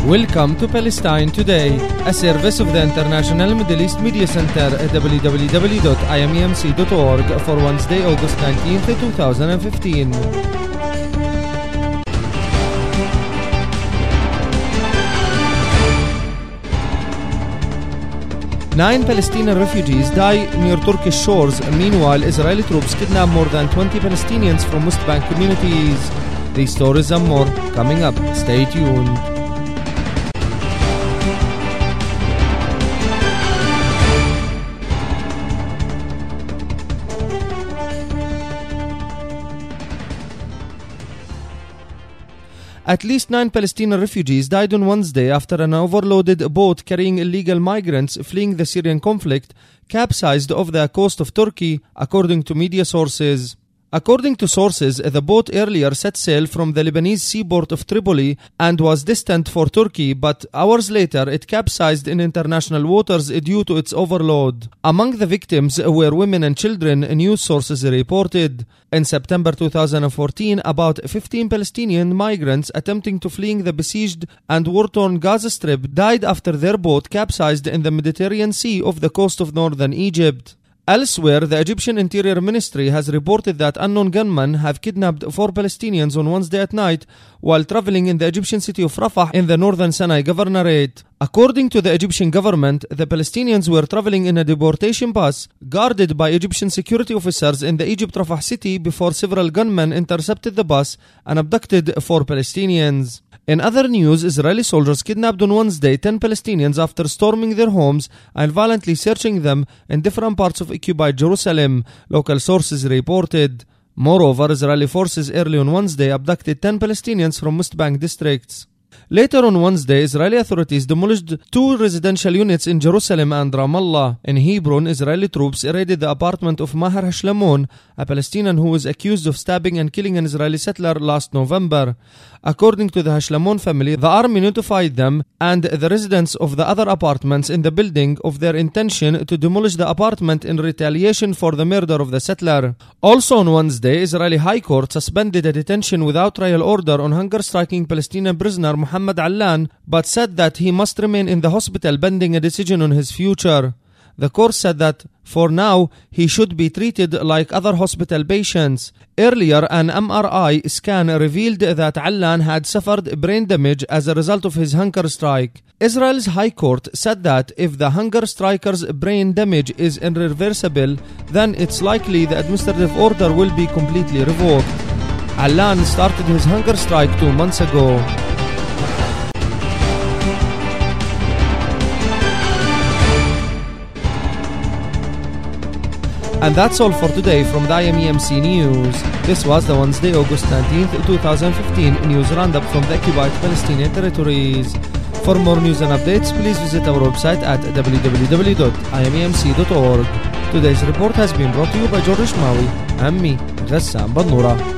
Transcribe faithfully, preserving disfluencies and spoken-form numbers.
Welcome to Palestine Today, a service of the International Middle East Media Center at w w w dot i m e m c dot org for Wednesday, August nineteenth, two thousand fifteen. Nine Palestinian refugees die near Turkish shores. Meanwhile, Israeli troops kidnap more than twenty Palestinians from West Bank communities. These stories and more coming up. Stay tuned. At least nine Palestinian refugees died on Wednesday after an overloaded boat carrying illegal migrants fleeing the Syrian conflict capsized off the coast of Turkey, according to media sources. According to sources, the boat earlier set sail from the Lebanese seaport of Tripoli and was destined for Turkey, but hours later it capsized in international waters due to its overload. Among the victims were women and children, news sources reported. In September two thousand fourteen, about fifteen Palestinian migrants attempting to flee the besieged and war-torn Gaza Strip died after their boat capsized in the Mediterranean Sea off the coast of northern Egypt. Elsewhere, the Egyptian Interior Ministry has reported that unknown gunmen have kidnapped four Palestinians on Wednesday at night while traveling in the Egyptian city of Rafah in the northern Sinai Governorate. According to the Egyptian government, the Palestinians were traveling in a deportation bus guarded by Egyptian security officers in the Egypt Rafah city before several gunmen intercepted the bus and abducted four Palestinians. In other news, Israeli soldiers kidnapped on Wednesday ten Palestinians after storming their homes and violently searching them in different parts of occupied Jerusalem, local sources reported. Moreover, Israeli forces early on Wednesday abducted ten Palestinians from West Bank districts. Later on Wednesday, Israeli authorities demolished two residential units in Jerusalem and Ramallah. In Hebron, Israeli troops raided the apartment of Maher Hashlamon, a Palestinian who was accused of stabbing and killing an Israeli settler last November. According to the Hashlamon family, the army notified them and the residents of the other apartments in the building of their intention to demolish the apartment in retaliation for the murder of the settler. Also on Wednesday, Israeli High Court suspended a detention without trial order on hunger-striking Palestinian prisoner Muhammad Allan, but said that he must remain in the hospital pending a decision on his future. The court said that, for now, he should be treated like other hospital patients. Earlier, an M R I scan revealed that Allan had suffered brain damage as a result of his hunger strike. Israel's High Court said that if the hunger striker's brain damage is irreversible, then it's likely the administrative order will be completely revoked. Allan started his hunger strike two months ago. And that's all for today from the I M E M C News. This was the Wednesday, August nineteenth, two thousand fifteen news roundup from the occupied Palestinian territories. For more news and updates, please visit our website at w w w dot i m e m c dot org. Today's report has been brought to you by George Maui and me, Ghassan Bannoura.